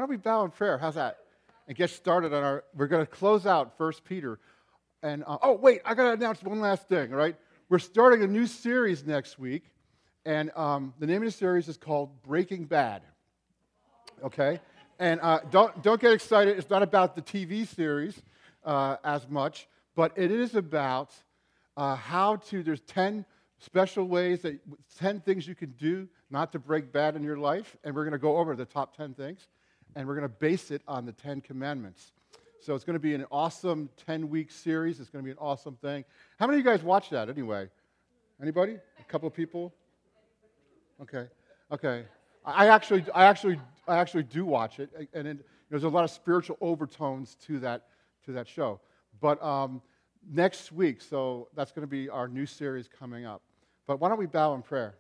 don't we bow in prayer? How's that? And get started on we're going to close out 1 Peter. And, wait, I got to announce one last thing, all right? We're starting a new series next week, and the name of the series is called Breaking Bad, okay? And don't get excited. It's not about the TV series as much, but it is about there's 10 special ways, 10 things you can do not to break bad in your life, and we're going to go over the top 10 things, and we're going to base it on the 10 Commandments. So it's going to be an awesome 10-week series. It's going to be an awesome thing. How many of you guys watch that anyway? Anybody? A couple of people? Okay. I actually do watch it, and there's a lot of spiritual overtones to that show. But next week, so that's going to be our new series coming up. But why don't we bow in prayer?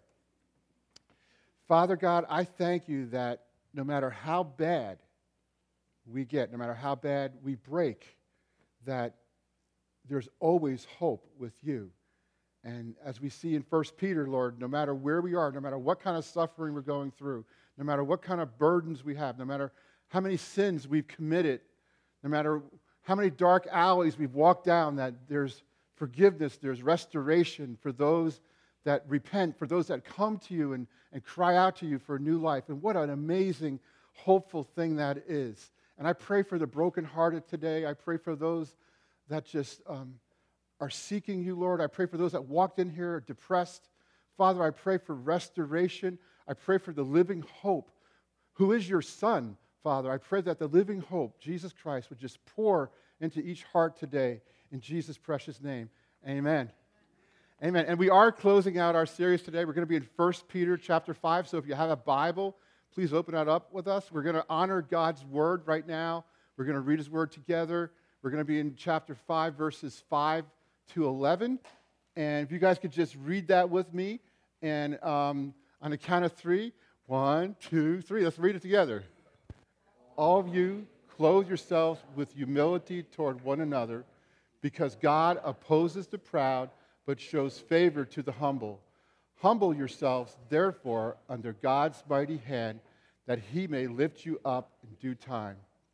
Father God, I thank you that no matter how bad we get, no matter how bad we break, that there's always hope with you. And as we see in 1 Peter, Lord, no matter where we are, no matter what kind of suffering we're going through, no matter what kind of burdens we have, no matter how many sins we've committed, no matter how many dark alleys we've walked down, that there's forgiveness, there's restoration for those that repent, for those that come to you and cry out to you for a new life. And what an amazing, hopeful thing that is. And I pray for the brokenhearted today. I pray for those that just are seeking you, Lord. I pray for those that walked in here depressed. Father, I pray for restoration. I pray for the living hope, who is your Son, Father. I pray that the living hope, Jesus Christ, would just pour into each heart today. In Jesus' precious name, amen. Amen. And we are closing out our series today. We're going to be in 1 Peter chapter 5. So if you have a Bible, please open that up with us. We're going to honor God's word right now. We're going to read his word together. We're going to be in chapter 5, verses 5 to 11. And if you guys could just read that with me. And on the count of 3, 1, 2, 3. Let's read it together. All of you, clothe yourselves with humility toward one another, because God opposes the proud, but shows favor to the humble. Humble yourselves, therefore, under God's mighty hand, that he may lift you up in due time.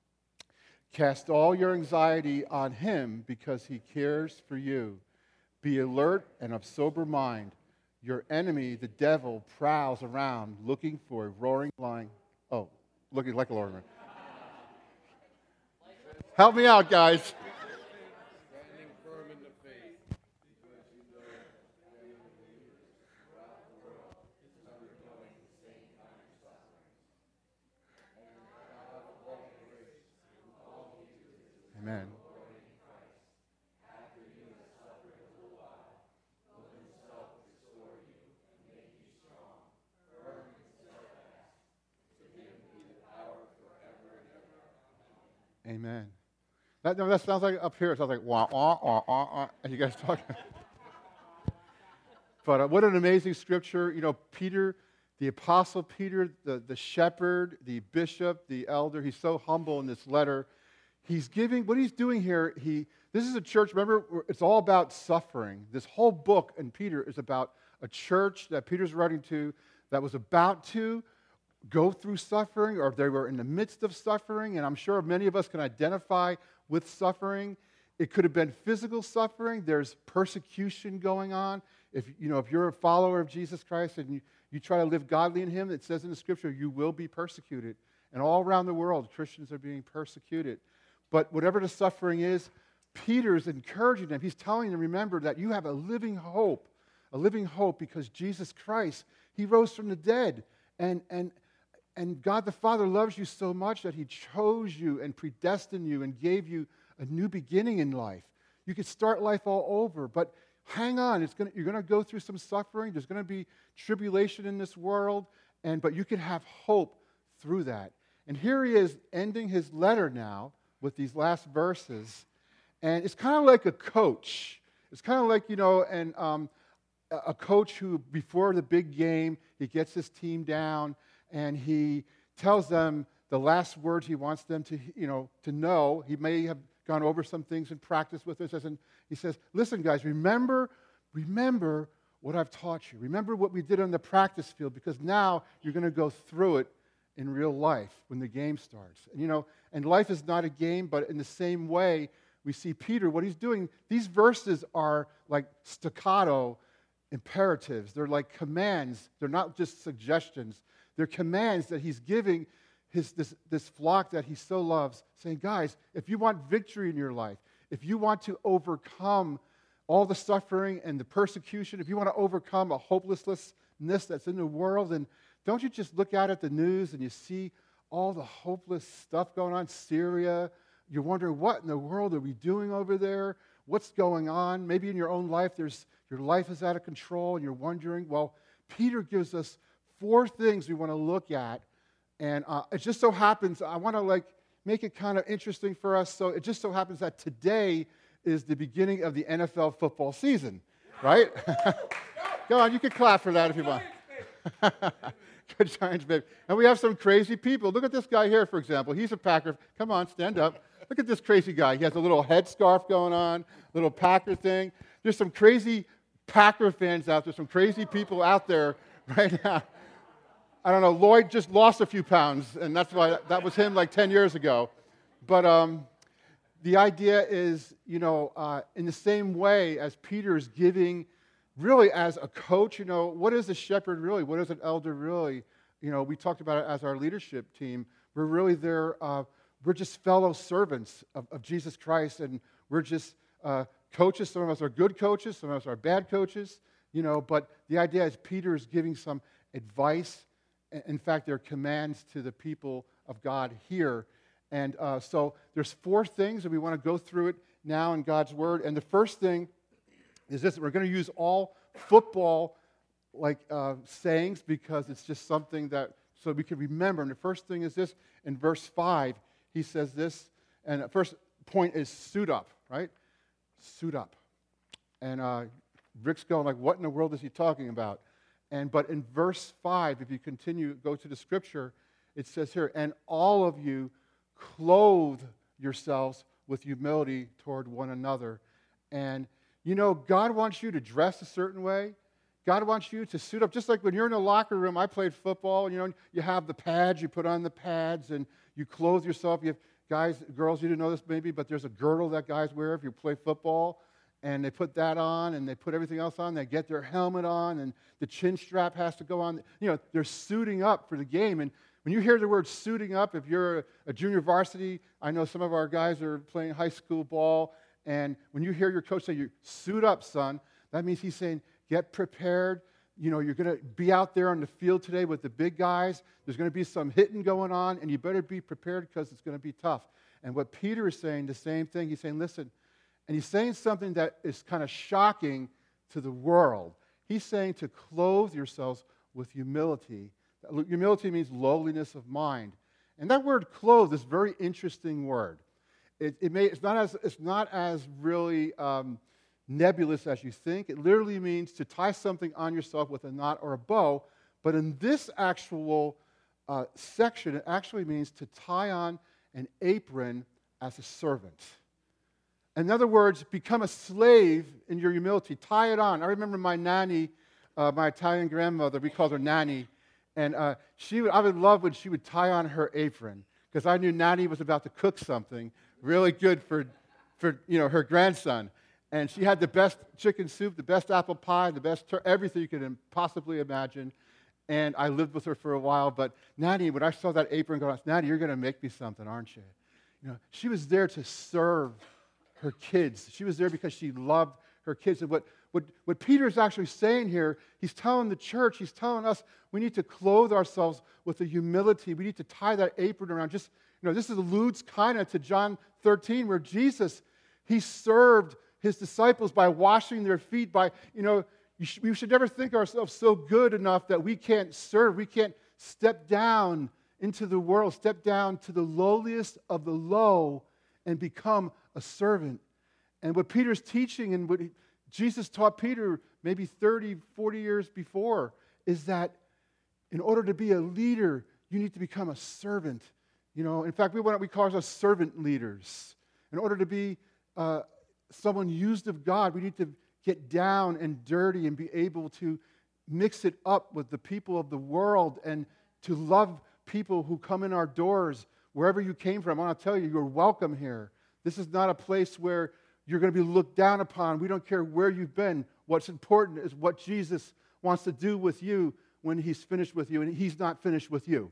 Cast all your anxiety on him, because he cares for you. Be alert and of sober mind. Your enemy, the devil, prowls around looking for a roaring lion. Oh, looking like a roaring lion. Help me out, guys. Amen. Amen. That sounds like up here. It sounds like wah, wah, wah, wah, wah, and you guys talking. But what an amazing scripture. You know, Peter, the apostle Peter, the shepherd, the bishop, the elder, he's so humble in this letter. He's giving, what he's doing here, this is a church, remember, it's all about suffering. This whole book in Peter is about a church that Peter's writing to that was about to go through suffering, or they were in the midst of suffering, and I'm sure many of us can identify with suffering. It could have been physical suffering. There's persecution going on. If you're a follower of Jesus Christ and you try to live godly in him, it says in the scripture, you will be persecuted. And all around the world, Christians are being persecuted. But whatever the suffering is, Peter's encouraging them. He's telling them, remember that you have a living hope because Jesus Christ, he rose from the dead. And God the Father loves you so much that he chose you and predestined you and gave you a new beginning in life. You could start life all over, but hang on. You're going to go through some suffering. There's going to be tribulation in this world, but you can have hope through that. And here he is ending his letter now with these last verses, and it's kind of like a coach. It's kind of like, a coach who, before the big game, he gets his team down, and he tells them the last words he wants them to know. He may have gone over some things in practice with us, and he says, listen, guys, remember what I've taught you. Remember what we did on the practice field, because now you're going to go through it in real life when the game starts. And life is not a game, but in the same way, we see Peter, what he's doing, these verses are like staccato imperatives. They're like commands. They're not just suggestions. They're commands that he's giving this flock that he so loves, saying, guys, if you want victory in your life, if you want to overcome all the suffering and the persecution, if you want to overcome a hopelessness that's in the world, and don't you just look out at the news and you see all the hopeless stuff going on, Syria. You're wondering, what in the world are we doing over there? What's going on? Maybe in your own life, your life is out of control and you're wondering. Well, Peter gives us 4 things we want to look at. And it just so happens, I want to make it kind of interesting for us. So it just so happens that today is the beginning of the NFL football season, right? Go on, you can clap for that if you want. Good Giants, baby. And we have some crazy people. Look at this guy here, for example. He's a Packer. Come on, stand up. Look at this crazy guy. He has a little headscarf going on, little Packer thing. There's some crazy Packer fans out there, some crazy people out there right now. I don't know, Lloyd just lost a few pounds, and that's why that was him like 10 years ago. But the idea is, in the same way as Peter's giving, really as a coach, what is a shepherd really? What is an elder really? We talked about it as our leadership team. We're really there, we're just fellow servants of Jesus Christ, and we're just coaches. Some of us are good coaches, some of us are bad coaches, but the idea is Peter is giving some advice. In fact, there are commands to the people of God here. And so there's 4 things, and we want to go through it now in God's Word. And the first thing is this. We're going to use all football sayings because it's just something that, so we can remember. And the first thing is this. In verse 5, he says this. And the first point is suit up, right? Suit up. And Rick's going what in the world is he talking about? But in verse 5, if you continue, go to the scripture, it says here, and all of you clothe yourselves with humility toward one another. And, God wants you to dress a certain way. God wants you to suit up. Just like when you're in the locker room, I played football, you have the pads, you put on the pads, and you clothe yourself. You have guys, girls, you didn't know this maybe, but there's a girdle that guys wear if you play football. And they put that on, and they put everything else on. They get their helmet on, and the chin strap has to go on. They're suiting up for the game. And when you hear the word suiting up, if you're a junior varsity, I know some of our guys are playing high school ball, and when you hear your coach say, "You suit up, son," that means he's saying, get prepared. You're going to be out there on the field today with the big guys. There's going to be some hitting going on, and you better be prepared because it's going to be tough. And what Peter is saying, the same thing. He's saying, listen, and he's saying something that is kind of shocking to the world. He's saying to clothe yourselves with humility. Humility means lowliness of mind. And that word clothe is a very interesting word. It's not as really nebulous as you think. It literally means to tie something on yourself with a knot or a bow. But in this actual section, it actually means to tie on an apron as a servant. In other words, become a slave in your humility. Tie it on. I remember my nanny, my Italian grandmother, we called her Nanny, and I would love when she would tie on her apron because I knew Nanny was about to cook something really good for her grandson. And she had the best chicken soup, the best apple pie, the best everything you could possibly imagine. And I lived with her for a while. But Nanny, when I saw that apron go, Nanny, you're going to make me something, aren't you? She was there to serve her kids. She was there because she loved her kids. And what Peter is actually saying here, he's telling the church, he's telling us we need to clothe ourselves with the humility. We need to tie that apron around. This alludes kind of to John 13 where Jesus, he served his disciples by washing their feet, we should never think ourselves so good enough that we can't serve. We can't step down into the world, step down to the lowliest of the low and become a servant. And what Peter's teaching and what Jesus taught Peter maybe 30, 40 years before is that in order to be a leader, you need to become a servant. In fact, we call ourselves servant leaders. In order to be someone used of God, we need to get down and dirty and be able to mix it up with the people of the world and to love people who come in our doors, wherever you came from, I want to tell you, you're welcome here. This is not a place where you're going to be looked down upon. We don't care where you've been. What's important is what Jesus wants to do with you when he's finished with you, and he's not finished with you.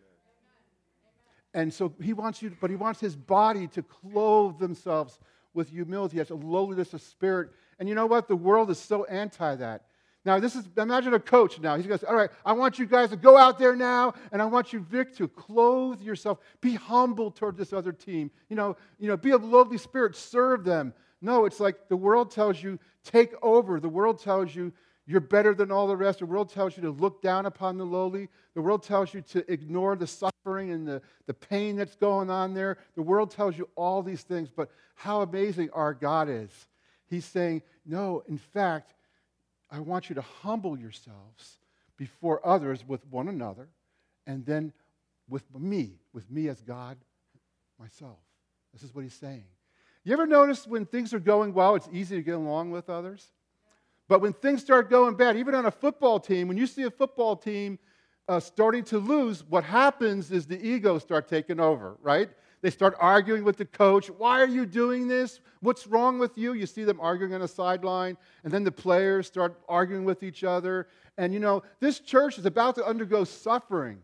And so he wants his body to clothe themselves with humility, as a lowliness of spirit. And you know what? The world is so anti that. Now, imagine a coach now. He's going to say, all right, I want you guys to go out there now, and I want you, Vic, to clothe yourself. Be humble toward this other team. Be of lowly spirit. Serve them. No, it's like the world tells you, take over. The world tells you, you're better than all the rest. The world tells you to look down upon the lowly. The world tells you to ignore the suffering and the pain that's going on there. The world tells you all these things, but how amazing our God is. He's saying, no, in fact, I want you to humble yourselves before others with one another, and then with me as God, myself. This is what he's saying. You ever notice when things are going well, it's easy to get along with others? But when things start going bad, even on a football team, when you see a football team starting to lose, what happens is the egos start taking over, right? They start arguing with the coach. Why are you doing this? What's wrong with you? You see them arguing on a sideline, and then the players start arguing with each other. And this church is about to undergo suffering.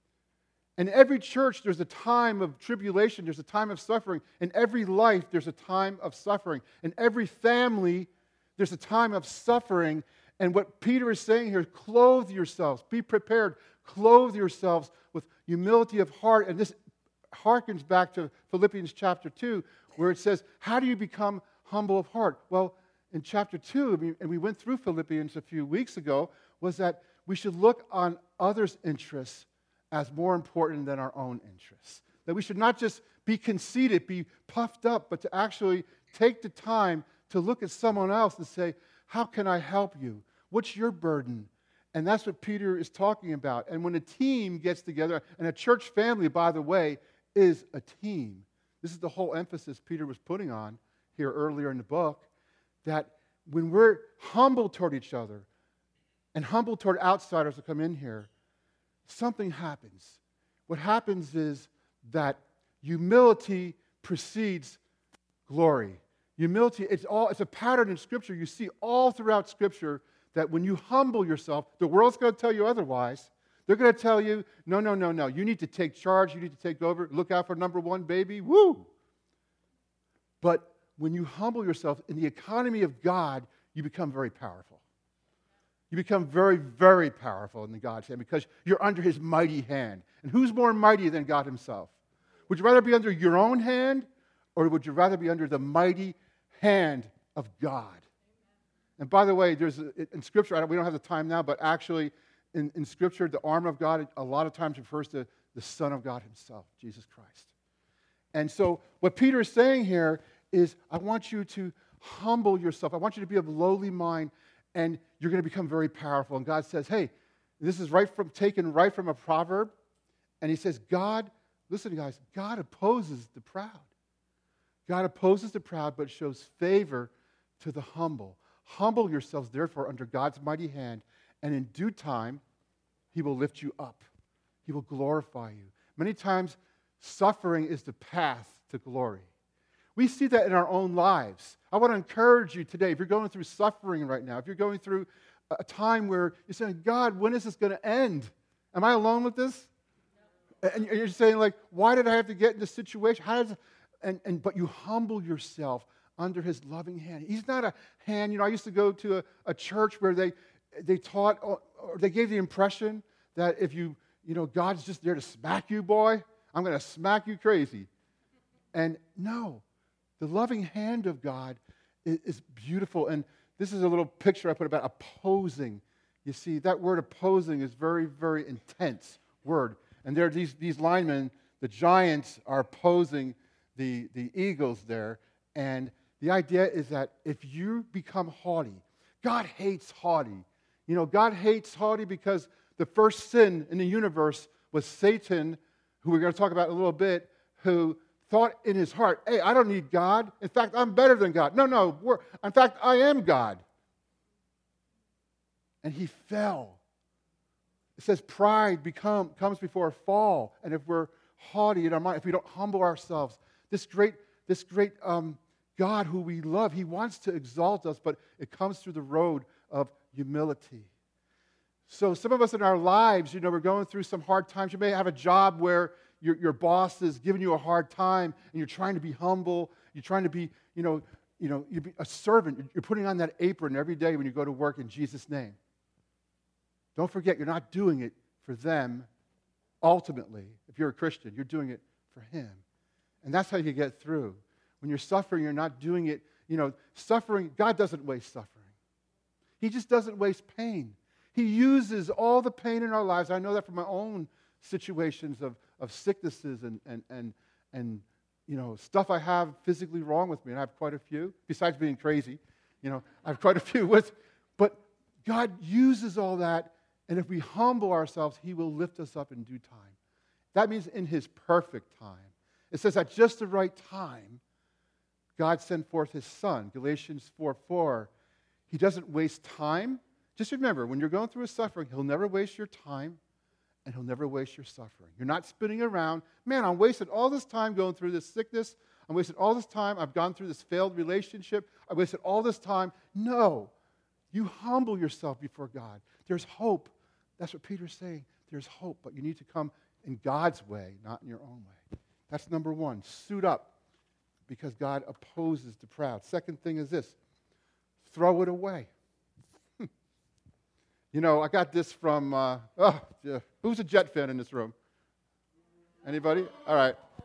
In every church, there's a time of tribulation. There's a time of suffering. In every life, there's a time of suffering. In every family, there's a time of suffering. And what Peter is saying here, clothe yourselves. Be prepared. Clothe yourselves with humility of heart. And this harkens back to Philippians chapter 2, where it says, how do you become humble of heart? Well, in chapter 2, and we went through Philippians a few weeks ago, was that we should look on others' interests as more important than our own interests. That we should not just be conceited, be puffed up, but to actually take the time to look at someone else and say, how can I help you? What's your burden? And that's what Peter is talking about. And when a team gets together, and a church family, by the way, is a team. This is the whole emphasis Peter was putting on here earlier in the book, that when we're humble toward each other and humble toward outsiders that come in here, something happens. What happens is that humility precedes glory. Humility, it's a pattern in Scripture. You see all throughout Scripture that when you humble yourself, the world's going to tell you otherwise. They're going to tell you, no. You need to take charge. You need to take over. Look out for number one, baby. Woo! But when you humble yourself in the economy of God, you become very powerful. You become very, very powerful in the God's hand because you're under his mighty hand. And who's more mighty than God himself? Would you rather be under your own hand, or would you rather be under the mighty hand of God? And by the way, there's in Scripture, we don't have the time now, but actually in Scripture, the armor of God a lot of times refers to the Son of God himself, Jesus Christ. And so what Peter is saying here is, I want you to humble yourself. I want you to be of lowly mind, and you're going to become very powerful. And God says, hey, this is taken right from a proverb. And he says, listen guys, God opposes the proud. God opposes the proud, but shows favor to the humble. Humble yourselves, therefore, under God's mighty hand, and in due time, he will lift you up. He will glorify you. Many times, suffering is the path to glory. We see that in our own lives. I want to encourage you today, if you're going through suffering right now, if you're going through a time where you're saying, God, when is this going to end? Am I alone with this? No. And you're saying, like, why did I have to get in this situation? But you humble yourself under his loving hand. He's not a hand. I used to go to a church where they taught, or they gave the impression that if God's just there to smack you, boy, I'm going to smack you crazy. And no, the loving hand of God is beautiful. And this is a little picture I put about opposing. You see, that word opposing is very, very intense word. And there are these linemen, the giants are opposing the eagles there. And the idea is that if you become haughty, God hates haughty. God hates haughty because the first sin in the universe was Satan, who we're going to talk about in a little bit, who thought in his heart, hey, I don't need God. In fact, I'm better than God. No, in fact, I am God. And he fell. It says pride comes before a fall. And if we're haughty in our mind, if we don't humble ourselves, this great God who we love, he wants to exalt us, but it comes through the road of humility. So some of us in our lives, we're going through some hard times. You may have a job where your boss is giving you a hard time, and you're trying to be humble. You're trying to be, you're a servant. You're putting on that apron every day when you go to work in Jesus' name. Don't forget, you're not doing it for them ultimately. If you're a Christian, you're doing it for him. And that's how you get through. When you're suffering, you're not doing it, suffering, God doesn't waste suffering. He just doesn't waste pain. He uses all the pain in our lives. I know that from my own situations of sicknesses and stuff I have physically wrong with me, and I have quite a few, besides being crazy. I have quite a few but God uses all that, and if we humble ourselves, he will lift us up in due time. That means in his perfect time. It says at just the right time, God sent forth his Son. Galatians 4:4. He doesn't waste time. Just remember, when you're going through a suffering, he'll never waste your time, and he'll never waste your suffering. You're not spinning around, man, I'm wasting all this time going through this sickness. I'm wasting all this time. I've gone through this failed relationship. I wasted all this time. No. You humble yourself before God. There's hope. That's what Peter's saying. There's hope, but you need to come in God's way, not in your own way. That's number one. Suit up, because God opposes the proud. Second thing is this. Throw it away. I got this from, who's a Jet fan in this room? Anybody? All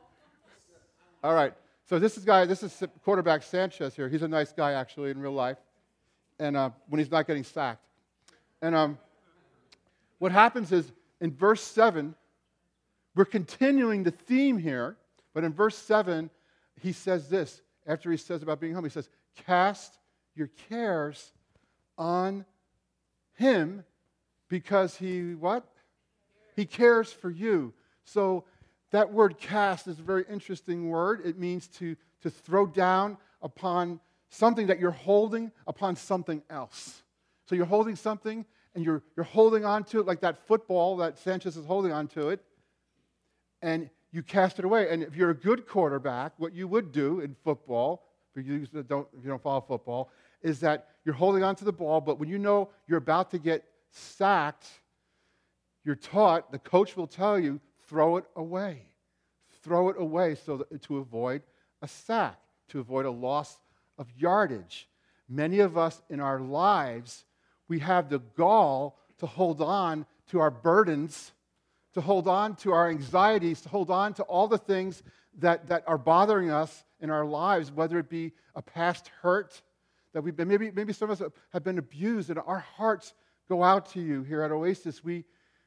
right. So this is quarterback Sanchez here. He's a nice guy, actually, in real life, and when he's not getting sacked. And what happens is, in verse 7, we're continuing the theme here, but in verse 7, he says this, after he says about being humble, he says, cast your cares on him, because he what? He cares for you. So that word cast is a very interesting word. It means to throw down upon something that you're holding upon something else. So you're holding something, and you're holding on to it like that football that Sanchez is holding on to it, and you cast it away. And if you're a good quarterback, what you would do in football, if you don't follow football, is that you're holding on to the ball, but when you know you're about to get sacked, you're taught, the coach will tell you, throw it away. Throw it away to avoid a sack, to avoid a loss of yardage. Many of us in our lives, we have the gall to hold on to our burdens, to hold on to our anxieties, to hold on to all the things that are bothering us in our lives, whether it be a past hurt, that we've been, maybe some of us have been abused, and our hearts go out to you here at Oasis. We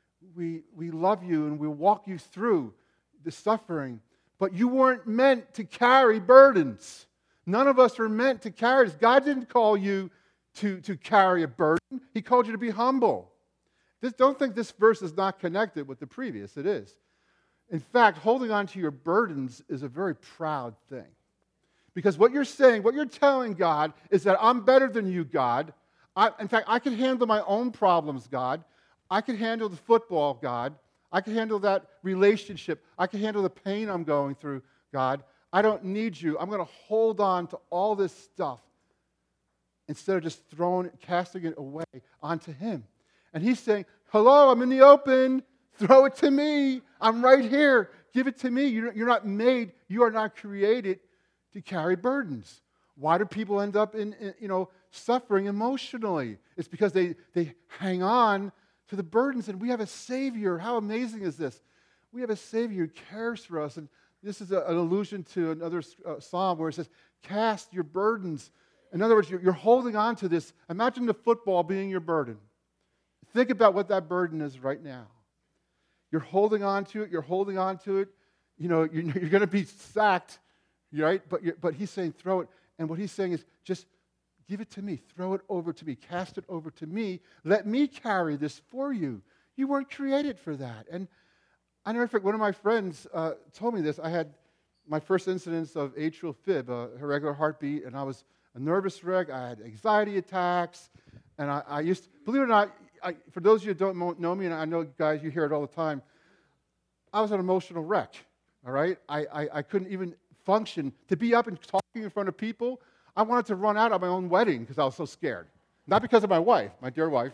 love you, and we walk you through the suffering. But you weren't meant to carry burdens. None of us were meant to carry this. God didn't call you to carry a burden. He called you to be humble. Don't think this verse is not connected with the previous. It is. In fact, holding on to your burdens is a very proud thing. Because what you're saying, what you're telling God is that I'm better than you, God. In fact, I can handle my own problems, God. I can handle the football, God. I can handle that relationship. I can handle the pain I'm going through, God. I don't need you. I'm going to hold on to all this stuff instead of just casting it away onto him. And he's saying, hello, I'm in the open. Throw it to me. I'm right here. Give it to me. You're not made, you are not created to carry burdens. Why do people end up in suffering emotionally? It's because they hang on to the burdens, and we have a Savior. How amazing is this? We have a Savior who cares for us. And this is an allusion to another psalm where it says, cast your burdens. In other words, you're holding on to this. Imagine the football being your burden. Think about what that burden is right now. You're holding on to it. You're holding on to it. You're going to be sacked, right? But he's saying, throw it. And what he's saying is, just give it to me. Throw it over to me. Cast it over to me. Let me carry this for you. You weren't created for that. And I never forget, one of my friends told me this. I had my first incidence of atrial fib, a irregular heartbeat, and I was a nervous wreck. I had anxiety attacks, and I used to, believe it or not, for those of you who don't know me, and I know, guys, you hear it all the time, I was an emotional wreck, all right? I couldn't even function. To be up and talking in front of people, I wanted to run out of my own wedding because I was so scared. Not because of my wife, my dear wife.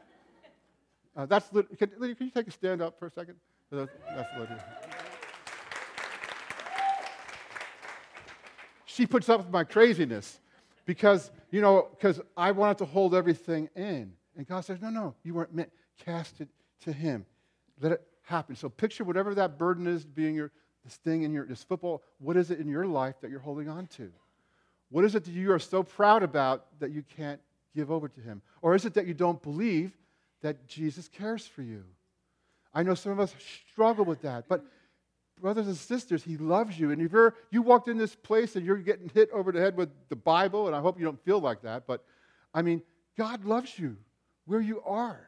Can you take a stand up for a second? That's Lydia. She puts up with my craziness because I wanted to hold everything in. And God says, no, you weren't meant. Cast it to Him. Let it happen. So picture whatever that burden is, being this thing in this football. What is it in your life that you're holding on to? What is it that you are so proud about that you can't give over to Him? Or is it that you don't believe that Jesus cares for you? I know some of us struggle with that, but brothers and sisters, He loves you. And if you walked in this place and you're getting hit over the head with the Bible, and I hope you don't feel like that, but I mean, God loves you where you are.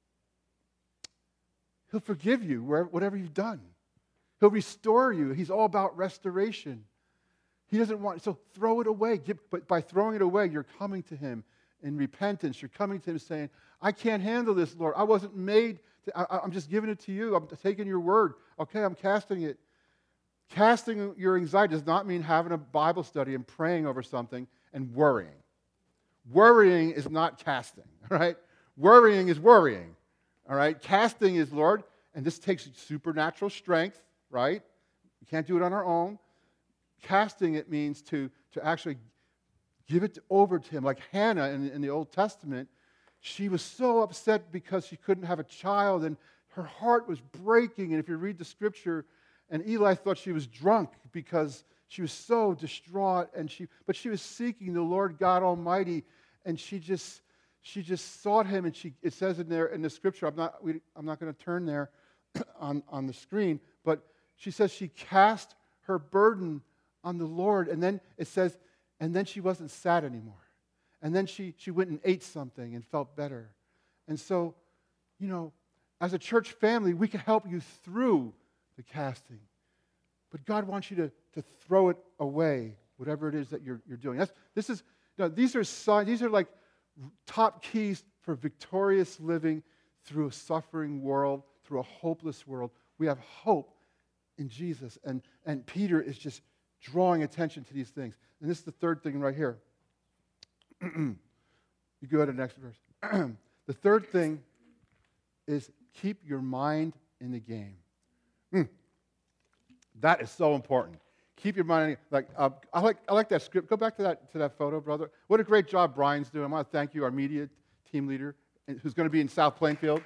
He'll forgive you whatever you've done. He'll restore you. He's all about restoration. He doesn't want, so throw it away. But by throwing it away, you're coming to Him in repentance. You're coming to Him saying, I can't handle this, Lord. I wasn't made, I'm just giving it to you. I'm taking your word. Okay, I'm casting it. Casting your anxiety does not mean having a Bible study and praying over something and worrying. Worrying is not casting, all right? Worrying is worrying, all right? Casting is, Lord, and this takes supernatural strength, right? We can't do it on our own. Casting it means to actually give it over to Him. Like Hannah in the Old Testament, she was so upset because she couldn't have a child, and her heart was breaking. And if you read the scripture, and Eli thought she was drunk because she was so distraught, but she was seeking the Lord God Almighty, and she just sought Him. And it says in there in the scripture, I'm not going to turn there on the screen, but she says she cast her burden on the Lord, and then it says, and then she wasn't sad anymore. And then she went and ate something and felt better. And so, as a church family, we can help you through the casting. But God wants you to throw it away, whatever it is that you're doing. These are signs, these are like top keys for victorious living through a suffering world, through a hopeless world. We have hope in Jesus. And Peter is just drawing attention to these things. And this is the third thing right here. You go to the next verse. The third thing is keep your mind in the game. That is so important. Keep your mind in I like that script. Go back to that photo, brother. What a great job Brian's doing. I want to thank you, our media team leader, who's going to be in South Plainfield.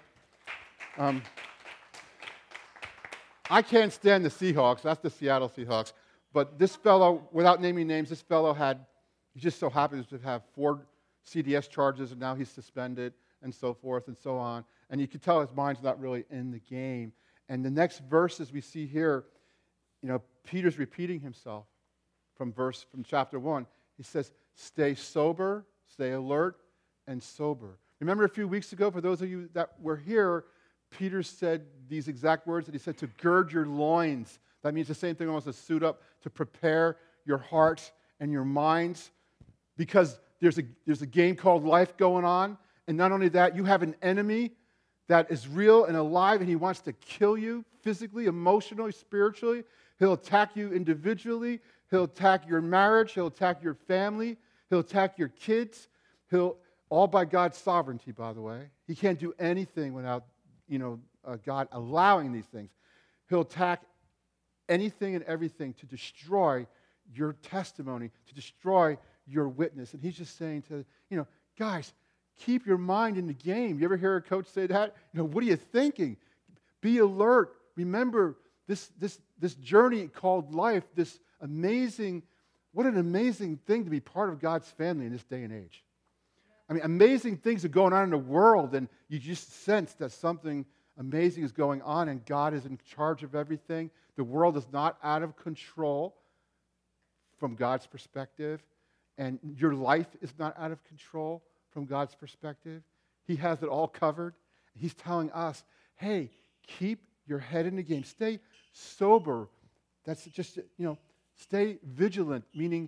I can't stand the Seahawks. That's the Seattle Seahawks. But this fellow, without naming names, he's just so happy to have 4 CDS charges, and now he's suspended, and so forth and so on. And you can tell his mind's not really in the game. And the next verses we see here, Peter's repeating himself from chapter 1. He says, stay sober, stay alert, and sober. Remember a few weeks ago, for those of you that were here, Peter said these exact words that he said, to gird your loins. That means the same thing, almost to suit up, to prepare your hearts and your minds, because there's a game called life going on. And not only that, you have an enemy that is real and alive, and he wants to kill you physically, emotionally, spiritually. He'll attack you individually. He'll attack your marriage. He'll attack your family. He'll attack your kids. All by God's sovereignty, by the way. He can't do anything without, God allowing these things. He'll attack anything and everything to destroy your testimony, to destroy your witness. And he's just saying to, guys, keep your mind in the game. You ever hear a coach say that? What are you thinking? Be alert. Remember this journey called life, what an amazing thing to be part of God's family in this day and age. I mean, amazing things are going on in the world, and you just sense that something amazing is going on, and God is in charge of everything. The world is not out of control from God's perspective, and your life is not out of control from God's perspective. He has it all covered. He's telling us, hey, keep your head in the game. Stay sober. That's just, stay vigilant, meaning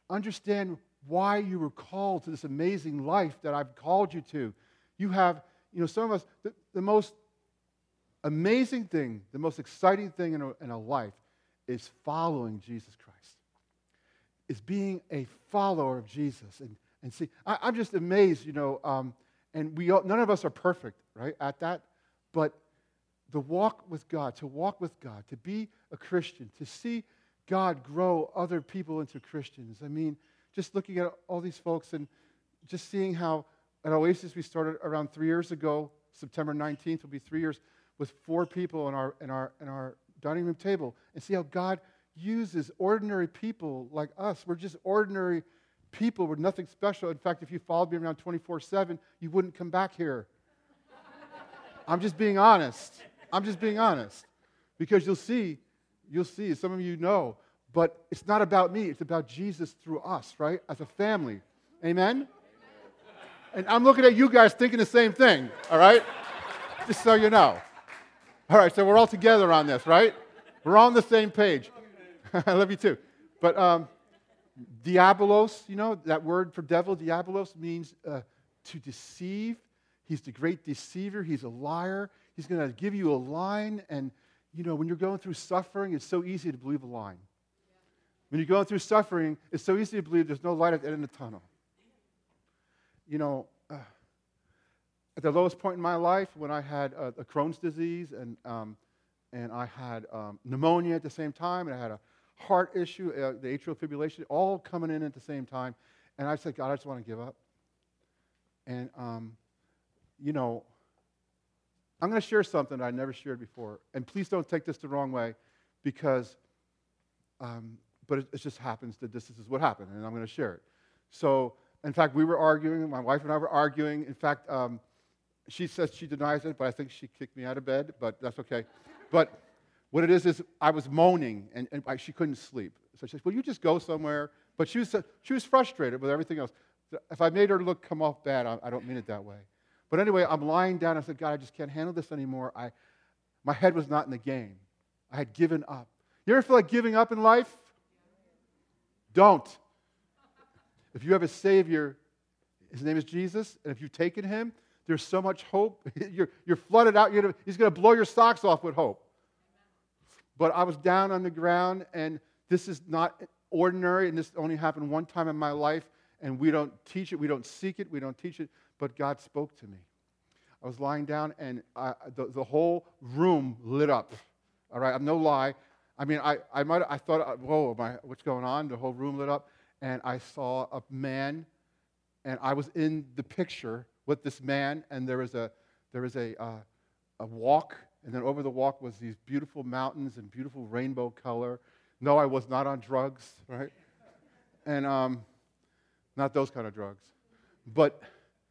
understand why you were called to this amazing life that I've called you to. You have some of us, the most amazing thing, the most exciting thing in a life is following Jesus Christ. Is being a follower of Jesus. And see, I'm just amazed, and none of us are perfect, right, at that. But the walk with God, to be a Christian, to see God grow other people into Christians. I mean, just looking at all these folks and just seeing how at Oasis we started around 3 years ago, September 19th will be 3 years, with 4 people in our dining room table, and see how God uses ordinary people like us. We're just ordinary people. We're nothing special. In fact, if you followed me around 24/7, you wouldn't come back here. I'm just being honest. Because you'll see, some of you know, but it's not about me. It's about Jesus through us, right? As a family. Amen? And I'm looking at you guys thinking the same thing, all right? Just so you know. All right, so we're all together on this, right? We're all on the same page. I love you too. But diabolos, that word for devil, diabolos, means to deceive. He's the great deceiver. He's a liar. He's going to give you a line. And, when you're going through suffering, it's so easy to believe a line. When you're going through suffering, it's so easy to believe there's no light at the end of the tunnel. At the lowest point in my life, when I had a Crohn's disease and I had pneumonia at the same time, and I had a heart issue, the atrial fibrillation, all coming in at the same time, and I said, God, I just want to give up. And, I'm going to share something that I never shared before, and please don't take this the wrong way, because, but it just happens that this is what happened, and I'm going to share it. So, in fact, we were arguing, my wife and I were arguing. In fact, she says she denies it, but I think she kicked me out of bed, but that's okay. But what it is I was moaning, and she couldn't sleep. So she said, will you just go somewhere? But she was frustrated with everything else. If I made her come off bad, I don't mean it that way. But anyway, I'm lying down. I said, God, I just can't handle this anymore. My head was not in the game. I had given up. You ever feel like giving up in life? Don't. If you have a Savior, His name is Jesus, and if you've taken Him, there's so much hope. You're flooded out. He's going to blow your socks off with hope. But I was down on the ground, and this is not ordinary, and this only happened one time in my life, and we don't teach it, we don't seek it, we don't teach it, but God spoke to me. I was lying down, and the whole room lit up. All right, I'm no lie. I mean, I thought, whoa, what's going on? The whole room lit up, and I saw a man, and I was in the picture with this man, and there was a walk, and then over the walk was these beautiful mountains and beautiful rainbow color. No, I was not on drugs, right? And not those kind of drugs. But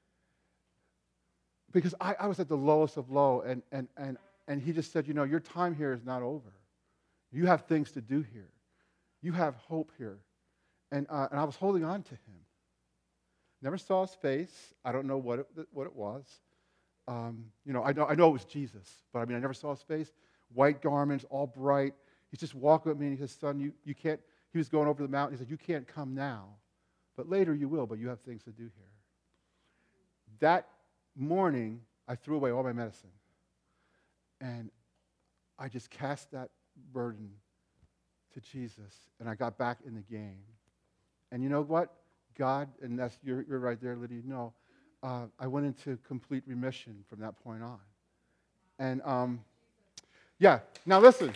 because I was at the lowest of low, and he just said, your time here is not over. You have things to do here. You have hope here. And I was holding on to him. Never saw his face. I don't know what it was. I know it was Jesus, but I never saw his face. White garments, all bright. He's just walking with me, and he says, son, you can't, he was going over the mountain. He said, you can't come now, but later you will, but you have things to do here. That morning, I threw away all my medicine, and I just cast that burden to Jesus, and I got back in the game. And you know what? God, and that's you're right there, Lydia. No, I went into complete remission from that point on. And now listen.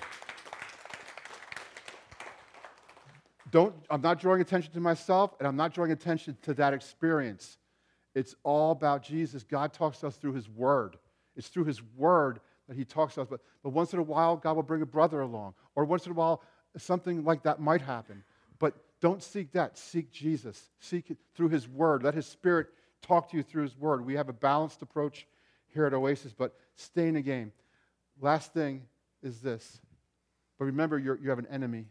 I'm not drawing attention to myself, and I'm not drawing attention to that experience. It's all about Jesus. God talks to us through His Word. It's through His Word that He talks to us. But once in a while, God will bring a brother along, or once in a while, something like that might happen. But don't seek that. Seek Jesus. Seek it through His Word. Let His Spirit talk to you through His Word. We have a balanced approach here at Oasis, but stay in the game. Last thing is this. But remember, you have an enemy.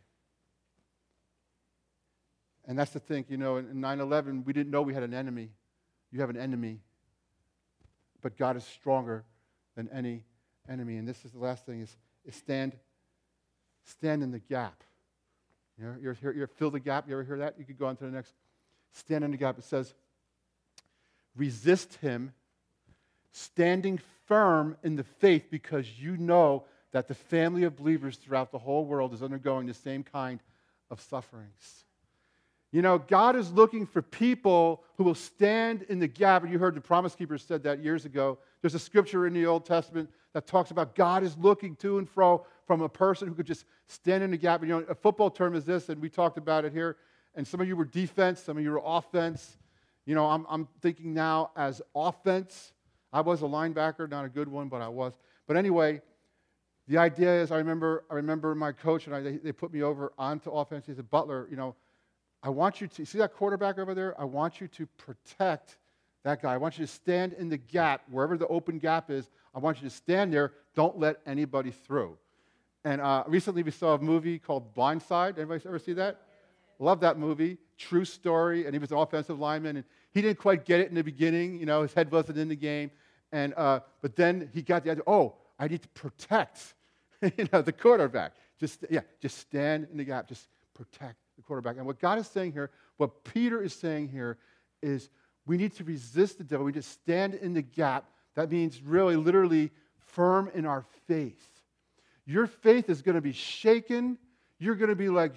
And that's the thing, in 9/11, we didn't know we had an enemy. You have an enemy. But God is stronger than any enemy. And this is the last thing, is stand in the gap. You fill the gap. You ever hear that? You could go on to the next. Stand in the gap. It says, resist him standing firm in the faith because you know that the family of believers throughout the whole world is undergoing the same kind of sufferings. You know, God is looking for people who will stand in the gap. And you heard the Promise Keepers said that years ago. There's a scripture in the Old Testament that talks about God is looking to and fro from a person who could just stand in the gap. And, you know, a football term is this, and we talked about it here. And some of you were defense, some of you were offense. You know, I'm thinking now as offense. I was a linebacker, not a good one, but I was. But anyway, the idea is I remember my coach and they put me over onto offense. He said, Butler, you know, I want you to, see that quarterback over there? I want you to protect that guy. I want you to stand in the gap, wherever the open gap is. I want you to stand there. Don't let anybody through. And recently we saw a movie called Blindside. Anybody ever see that? Love that movie. True story. And he was an offensive lineman. And he didn't quite get it in the beginning. You know, his head wasn't in the game. And but then he got the idea, I need to protect the quarterback. Just stand in the gap. Just protect the quarterback. And what God is saying here, what Peter is saying here is we need to resist the devil. We just stand in the gap. That means really, literally firm in our faith. Your faith is going to be shaken. You're going to be like,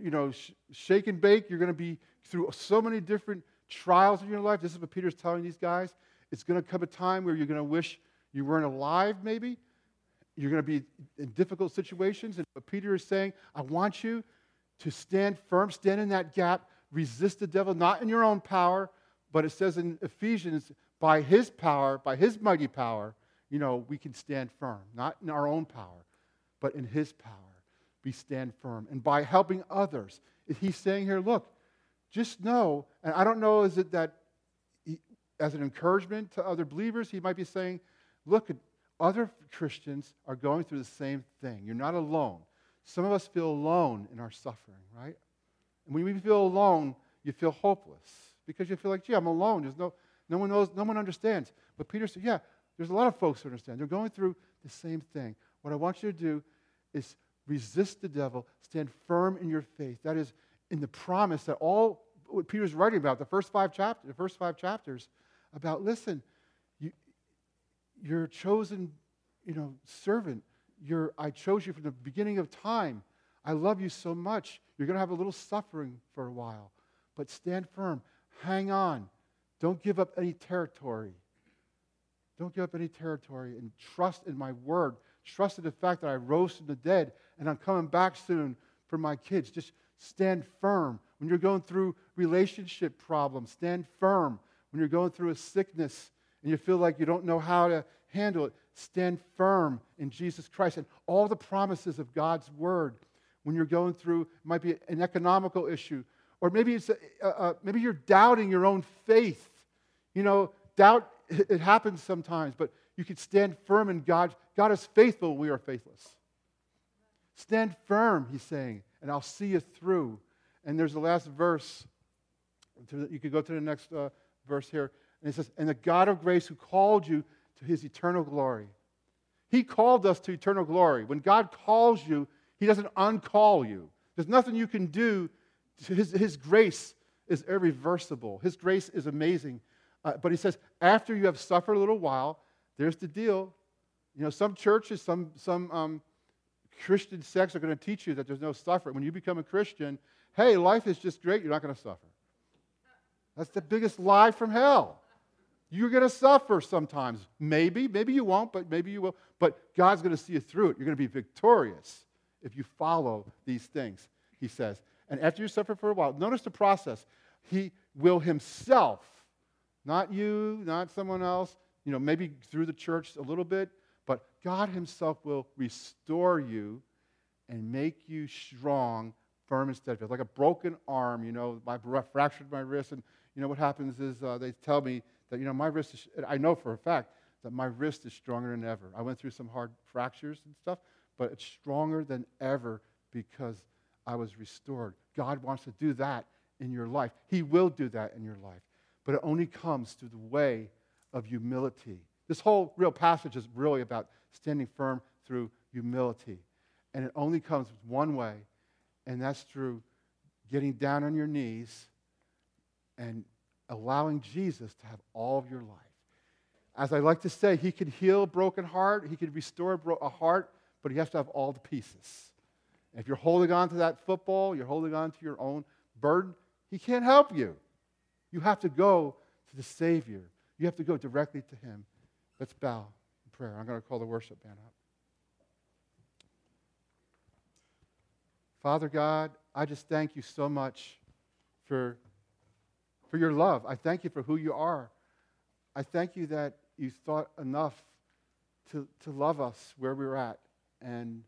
shake and bake. You're going to be through so many different trials in your life. This is what Peter's telling these guys. It's going to come a time where you're going to wish you weren't alive, maybe. You're going to be in difficult situations. And what Peter is saying, I want you to stand firm, stand in that gap, resist the devil, not in your own power, but it says in Ephesians, by his power, by his mighty power, we can stand firm. Not in our own power, but in his power, we stand firm. And by helping others, he's saying here, look, just know, and I don't know, is it that as an encouragement to other believers, he might be saying, look, other Christians are going through the same thing. You're not alone. Some of us feel alone in our suffering, right? And when we feel alone, you feel hopeless because you feel like, gee, I'm alone. There's no one knows, no one understands. But Peter said, yeah, there's a lot of folks who understand. They're going through the same thing. What I want you to do is resist the devil, stand firm in your faith. That is in the promise that all what Peter's writing about, the first five chapters, about, listen, you're a chosen, servant. I chose you from the beginning of time. I love you so much. You're going to have a little suffering for a while. But stand firm. Hang on. Don't give up any territory. Don't give up any territory. And trust in my word. Trust in the fact that I rose from the dead and I'm coming back soon for my kids. Just stand firm. When you're going through relationship problems, stand firm. When you're going through a sickness and you feel like you don't know how to handle it, stand firm in Jesus Christ and all the promises of God's word. When you're going through, it might be an economical issue, or maybe it's maybe you're doubting your own faith. Doubt, it happens sometimes, but you can stand firm in God. God is faithful when we are faithless. Stand firm, he's saying, and I'll see you through. And there's the last verse. You could go to the next verse here. And it says, and the God of grace who called you to his eternal glory. He called us to eternal glory. When God calls you, he doesn't uncall you. There's nothing you can do. His grace is irreversible. His grace is amazing. But he says, after you have suffered a little while, there's the deal. Some churches, some Christian sects are going to teach you that there's no suffering. When you become a Christian, hey, life is just great. You're not going to suffer. That's the biggest lie from hell. You're going to suffer sometimes. Maybe you won't, but maybe you will. But God's going to see you through it. You're going to be victorious if you follow these things, he says. And after you suffer for a while, notice the process. He will himself, not you, not someone else, maybe through the church a little bit, but God himself will restore you and make you strong, firm, and steadfast. Like a broken arm, I fractured my wrist, and what happens is they tell me that, my wrist is, I know for a fact that my wrist is stronger than ever. I went through some hard fractures and stuff, but it's stronger than ever because I was restored. God wants to do that in your life. He will do that in your life. But it only comes through the way of humility. This whole real passage is really about standing firm through humility. And it only comes one way, and that's through getting down on your knees and allowing Jesus to have all of your life. as I like to say, he can heal a broken heart, he can restore a heart, but he has to have all the pieces. And if you're holding on to that football, you're holding on to your own burden, he can't help you. You have to go to the Savior. You have to go directly to him. Let's bow in prayer. I'm going to call the worship band up. Father God, I just thank you so much for your love. I thank you for who you are. I thank you that you thought enough to love us where we're at. And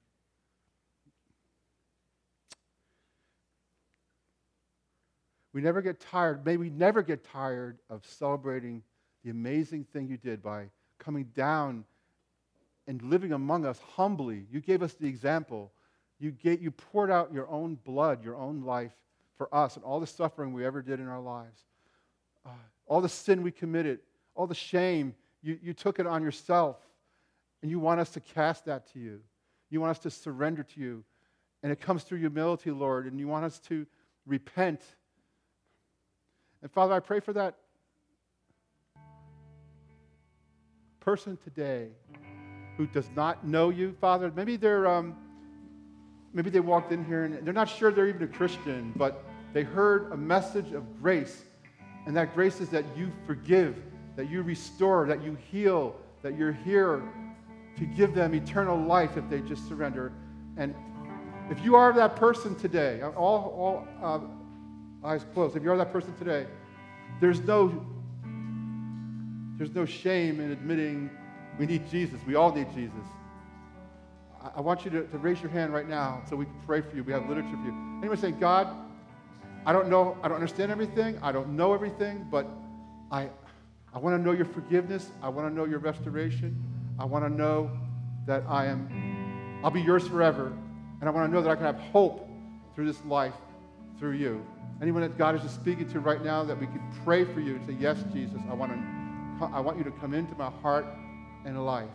we never get tired, may we never get tired of celebrating the amazing thing you did by coming down and living among us humbly. You gave us the example. You poured out your own blood, your own life for us and all the suffering we ever did in our lives. All the sin we committed, all the shame, you took it on yourself. And you want us to cast that to you. You want us to surrender to you. And it comes through humility, Lord, and you want us to repent. And Father, I pray for that person today who does not know you, Father. Maybe they walked in here and they're not sure they're even a Christian, but they heard a message of grace. And that grace is that you forgive, that you restore, that you heal, that you're here to give them eternal life if they just surrender. And if you are that person today, all eyes closed, if you are that person today, there's no shame in admitting we need Jesus. We all need Jesus. I want you to raise your hand right now so we can pray for you. We have literature for you. Anyone saying, God, I don't understand everything, I don't know everything, but I want to know your forgiveness. I want to know your restoration. I want to know that I'll be yours forever. And I want to know that I can have hope through this life, through you. Anyone that God is just speaking to right now, that we can pray for you and say, yes, Jesus, I want you to come into my heart and life.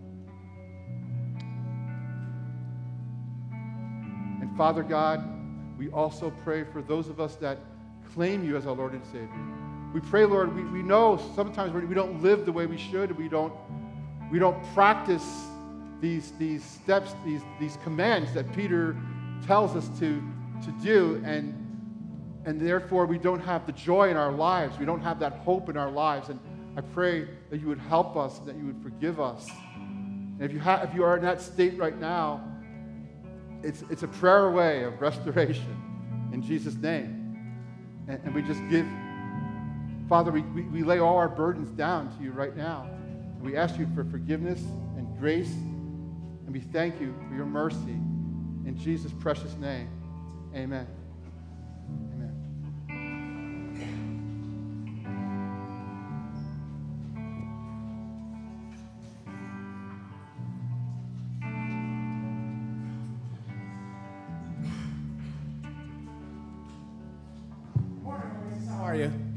And Father God, we also pray for those of us that claim you as our Lord and Savior. We pray, Lord, we know sometimes we don't live the way we should. We don't practice these steps, these commands that Peter tells us to do, and therefore we don't have the joy in our lives. We don't have that hope in our lives. And I pray that you would help us, that you would forgive us. And if you are in that state right now, it's a prayer away of restoration in Jesus' name. And we just give, Father, we lay all our burdens down to you right now. And we ask you for forgiveness and grace, and we thank you for your mercy. In Jesus' precious name, amen. How are you?